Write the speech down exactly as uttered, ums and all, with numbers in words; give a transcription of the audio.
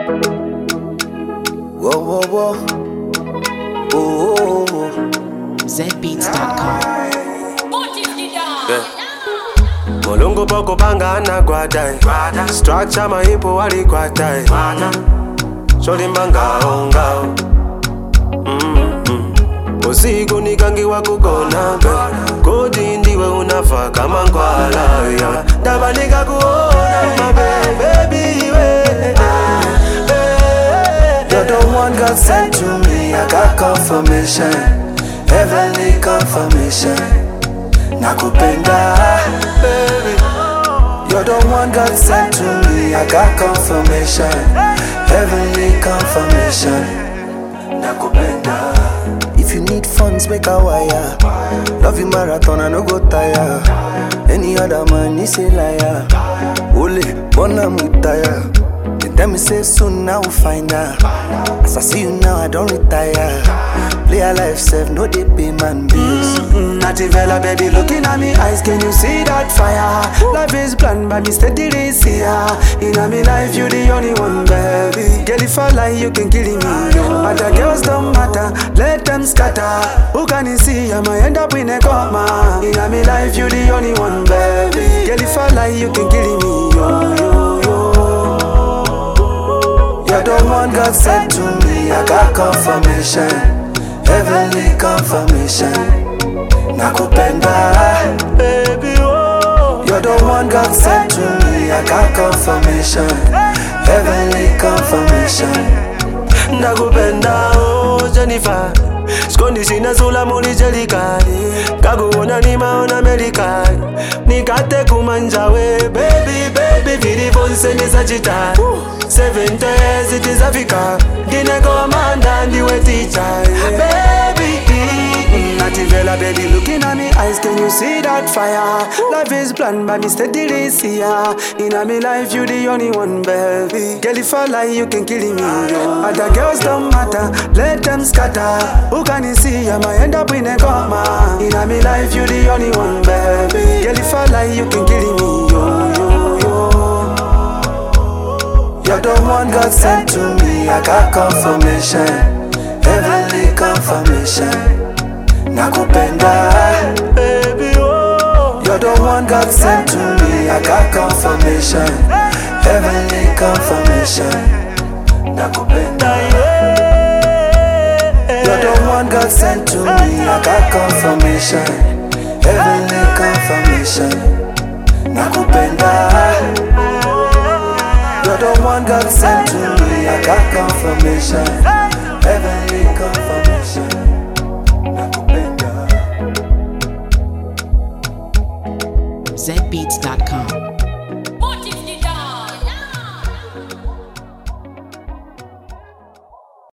Whoa, whoa, whoa. Oh, Z Beats dot com. yeah. Molongo poko panga na guadai. Structure maipo wali guadai. Sholi mbanga onga. Usiku nikangiwa kukona be. Kodi ndiwe unafa kama ngwala ya. Ndaba nikakuona my baby we. You're the one God sent to me. I got confirmation, heavenly confirmation. Nakupenda, baby. You're the one God sent to me. I got confirmation, heavenly confirmation. Nakupenda. If you need funds, make a wire. Love you marathon, I no go tire. Any other man is a liar. Ole, bona mutaya. They tell me say soon now we'll find out. As I see you now, I don't retire. Play a life safe, no they pay man bills. Mm-hmm. Nativella, baby, looking at me eyes, can you see that fire? Woo. Life is planned by me steadily, see ya. In a me life, you the only one, baby. Girl, if I lie, you can kill me. Other girls don't matter, let them scatter. Who can you see? I might end up in a coma. In a me life, you the only one, baby. Girl, if I lie, you can kill me. Yo, yo, yo. You're the one God sent to me. I got confirmation, heavenly confirmation. Nakupenda, baby, oh. You're the one God sent to me. I got confirmation, heavenly confirmation. Nakupenda, oh Jennifer. Skondi sina zula muli jelikali. Kaguona ni maona medikali. Nikate kumanjawe, baby, baby. Vidi vonse ni sajitari. Seven days it is Africa. Dine commander ndiwe teacher, baby. Nativella, baby, looking at me eyes, can you see that fire? Life is planned by me steadily, see ya. In a me life, you the only one, baby. Girl, if I lie, you can kill me. Other girls don't matter, let them scatter. Who can you see? I might end up in a coma. In a me life, you the only one, baby. Girl, if I lie, you can kill me. Yo, yo, yo. You're the one God sent to me. I got confirmation, heavenly confirmation. Nakupenda, baby, oh. You're the one God sent to me. I got confirmation, heavenly confirmation. Nakupenda, yeah. You're the one God sent to me. I got confirmation, heavenly confirmation. Nakupenda. You're the one God sent to me. I got confirmation, heavenly confirmation. Z Beats dot com.